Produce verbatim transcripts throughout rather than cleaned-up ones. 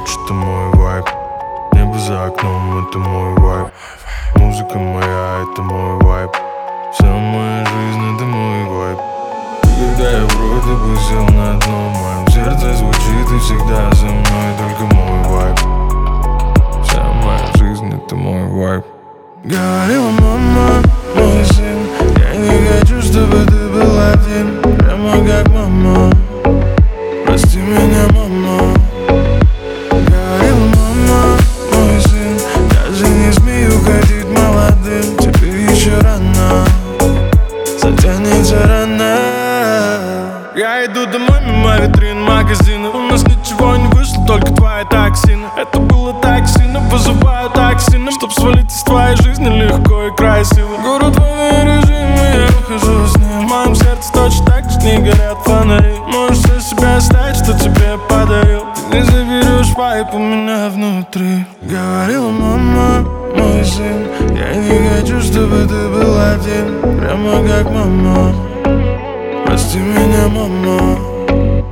ночь, это мой вайб. Небо за окном, это мой вайб. Музыка моя, это мой вайб. Вся моя жизнь, это мой вайб. Когда я вроде бы сел на дно, в моем сердце звучит и всегда за мной только мой вайб. Вся моя жизнь, это мой вайб. Говорила мама, мой сын, я не хочу, чтобы ты был один. Прямо как мама, прости меня, мама. Говорила мама, мой сын, даже не смей уходить молодым. Тебе еще рано, затянется рано. Я иду домой мимо витрин магазина. У нас ничего не вышло, только твои токсины. Это было так сильно, вызываю токсины, чтоб свалить из твоей жизни легко и красиво. Город в авиарежиме, я ухожу с ним. В моем сердце точно так же не горят фонари. Можешь все себя оставить, что тебе подарил. Ты не заберешь вайп у меня внутри. Говорила мама, мой сын, я не хочу, чтобы ты был один. Прямо как мама, прости меня, мама.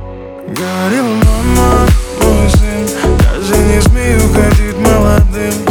Говорила мама, мой сын, даже не смей уходить молодым.